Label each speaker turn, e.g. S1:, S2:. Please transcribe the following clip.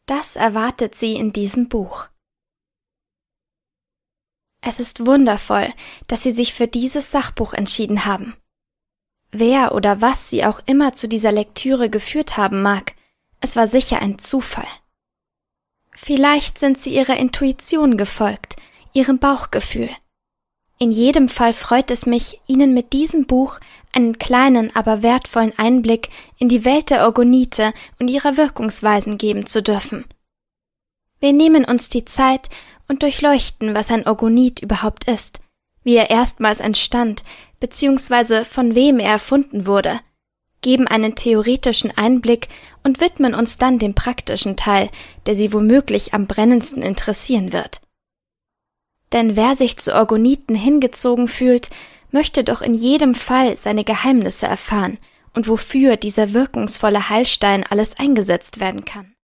S1: Das erwartet Sie in diesem Buch. Es ist wundervoll, dass Sie sich für dieses Sachbuch entschieden haben. Wer oder was Sie auch immer zu dieser Lektüre geführt haben mag, es war sicher ein Zufall. Vielleicht sind Sie Ihrer Intuition gefolgt, Ihrem Bauchgefühl. In jedem Fall freut es mich, Ihnen mit diesem Buch einen kleinen, aber wertvollen Einblick in die Welt der Orgonite und ihrer Wirkungsweisen geben zu dürfen. Wir nehmen uns die Zeit und durchleuchten, was ein Orgonit überhaupt ist, wie er erstmals entstand, beziehungsweise von wem er erfunden wurde, geben einen theoretischen Einblick und widmen uns dann dem praktischen Teil, der Sie womöglich am brennendsten interessieren wird. Denn wer sich zu Orgoniten hingezogen fühlt, möchte doch in jedem Fall seine Geheimnisse erfahren und wofür dieser wirkungsvolle Heilstein alles eingesetzt werden kann.